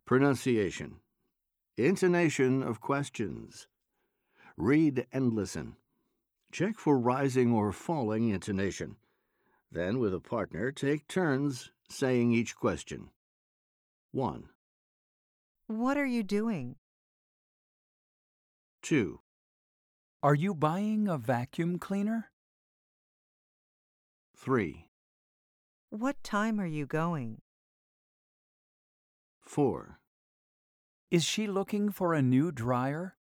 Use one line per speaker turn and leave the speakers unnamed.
Pronunciation. Intonation of questions. Read and listen. Check for rising or falling intonation. Then, with a partner, take turns saying each question. 1,
What are you doing?
2,
Are you buying a vacuum cleaner?
3,
What time are you going?
4,
Is she looking for a new dryer?